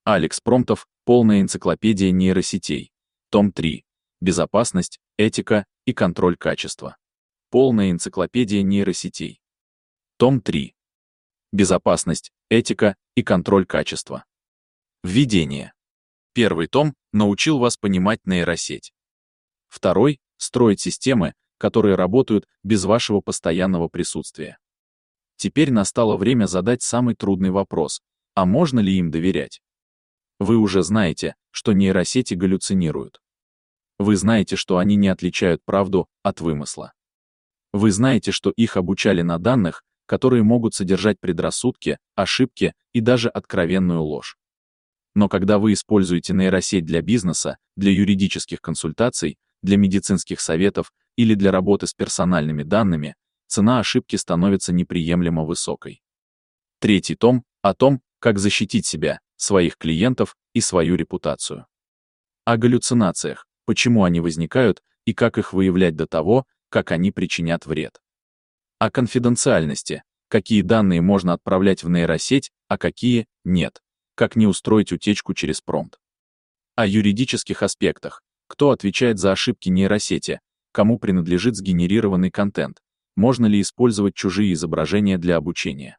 Алекс Промтов, полная энциклопедия нейросетей. Том 3. Безопасность, этика и контроль качества. Полная энциклопедия нейросетей. Том 3. Безопасность, этика и контроль качества. Введение. Первый том научил вас понимать нейросеть. Второй — строить системы, которые работают без вашего постоянного присутствия. Теперь настало время задать самый трудный вопрос: а можно ли им доверять? Вы уже знаете, что нейросети галлюцинируют. Вы знаете, что они не отличают правду от вымысла. Вы знаете, что их обучали на данных, которые могут содержать предрассудки, ошибки и даже откровенную ложь. Но когда вы используете нейросеть для бизнеса, для юридических консультаций, для медицинских советов или для работы с персональными данными, цена ошибки становится неприемлемо высокой. Третий том о том, как защитить себя, своих клиентов и свою репутацию. О галлюцинациях, почему они возникают и как их выявлять до того, как они причинят вред. О конфиденциальности, какие данные можно отправлять в нейросеть, а какие нет, как не устроить утечку через промпт. О юридических аспектах, кто отвечает за ошибки нейросети, кому принадлежит сгенерированный контент, можно ли использовать чужие изображения для обучения.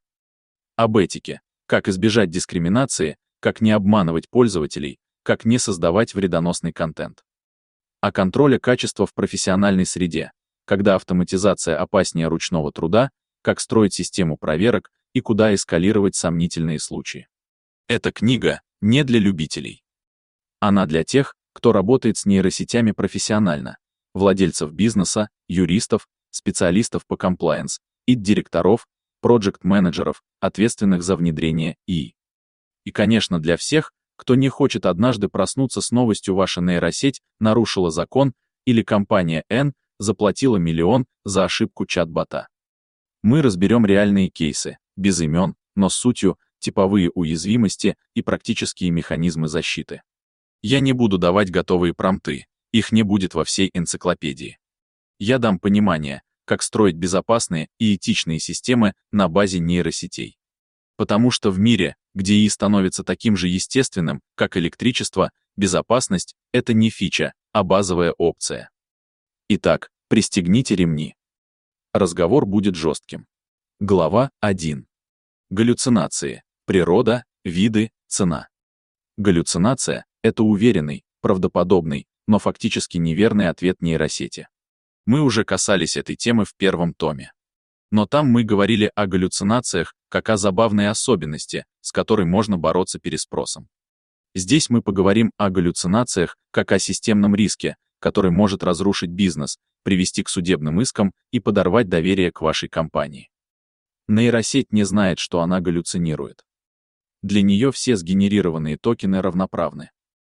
Об этике, как избежать дискриминации, как не обманывать пользователей, как не создавать вредоносный контент. О контроле качества в профессиональной среде, когда автоматизация опаснее ручного труда, как строить систему проверок и куда эскалировать сомнительные случаи. Эта книга не для любителей. Она для тех, кто работает с нейросетями профессионально, владельцев бизнеса, юристов, специалистов по комплаенс, ИТ-директоров, проджект-менеджеров, ответственных за внедрение ИИ. И, конечно, для всех, кто не хочет однажды проснуться с новостью: ваша нейросеть нарушила закон или компания N заплатила $1 миллион за ошибку чат-бота. Мы разберем реальные кейсы, без имен, но с сутью, типовые уязвимости и практические механизмы защиты. Я не буду давать готовые промпты, их не будет во всей энциклопедии. Я дам понимание, как строить безопасные и этичные системы на базе нейросетей. Потому что в мире, где ИИ становится таким же естественным, как электричество, безопасность — это не фича, а базовая опция. Итак, пристегните ремни. Разговор будет жестким. Глава 1. Галлюцинации. Природа, виды, цена. Галлюцинация — это уверенный, правдоподобный, но фактически неверный ответ нейросети. Мы уже касались этой темы в первом томе. Но там мы говорили о галлюцинациях как о забавной особенности, с которой можно бороться переспросом. Здесь мы поговорим о галлюцинациях как о системном риске, который может разрушить бизнес, привести к судебным искам и подорвать доверие к вашей компании. Нейросеть не знает, что она галлюцинирует. Для нее все сгенерированные токены равноправны.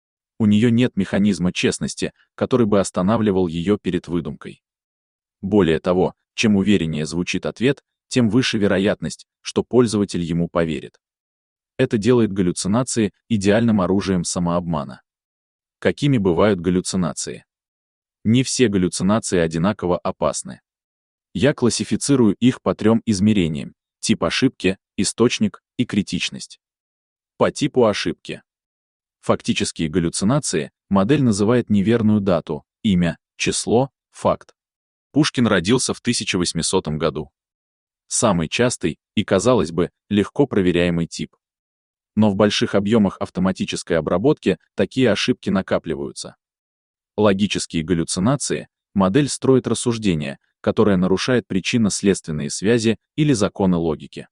У нее нет механизма честности, который бы останавливал ее перед выдумкой. Более того, чем увереннее звучит ответ, тем выше вероятность, что пользователь ему поверит. Это делает галлюцинации идеальным оружием самообмана. Какими бывают галлюцинации? Не все галлюцинации одинаково опасны. Я классифицирую их по 3 измерениям: тип ошибки, источник и критичность. По типу ошибки. Фактические галлюцинации модель называет неверную дату, имя, число, факт. Пушкин родился в 1800 году. Самый частый и, казалось бы, легко проверяемый тип. Но в больших объемах автоматической обработки такие ошибки накапливаются. Логические галлюцинации модель строит рассуждение, которое нарушает причинно-следственные связи или законы логики.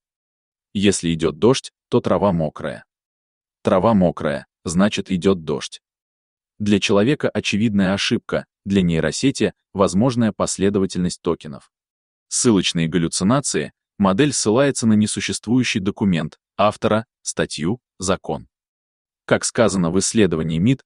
Если идет дождь, то трава мокрая. Трава мокрая, значит идет дождь. Для человека очевидная ошибка, для нейросети — возможная последовательность токенов. Ссылочные галлюцинации модель ссылается на несуществующий документ, автора, статью, закон. Как сказано в исследовании МИД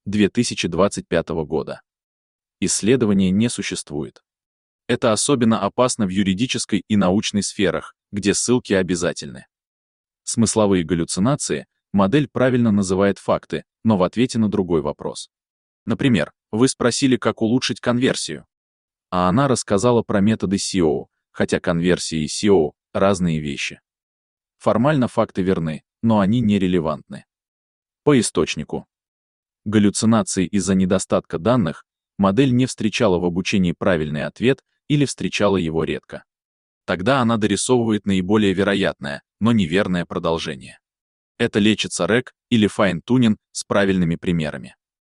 2025 года. Исследования не существует. Это особенно опасно в юридической и научной сферах, где ссылки обязательны. Смысловые галлюцинации модель правильно называет факты, но в ответе на другой вопрос. Например, вы спросили, как улучшить конверсию. А она рассказала про методы SEO, хотя конверсия и SEO — разные вещи. Формально факты верны, но они нерелевантны. По источнику. Галлюцинации из-за недостатка данных, модель не встречала в обучении правильный ответ или встречала его редко. Тогда она дорисовывает наиболее вероятное, но неверное продолжение. Это лечится РЭК или файн-тунинг с правильными примерами.